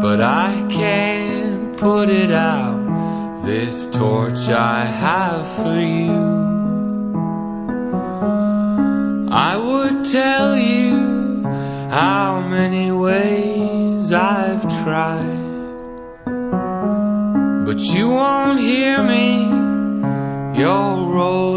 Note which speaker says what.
Speaker 1: but I can't put it out, this torch I have for you. I would tell you how many ways I've tried, but you won't hear me, you're rolling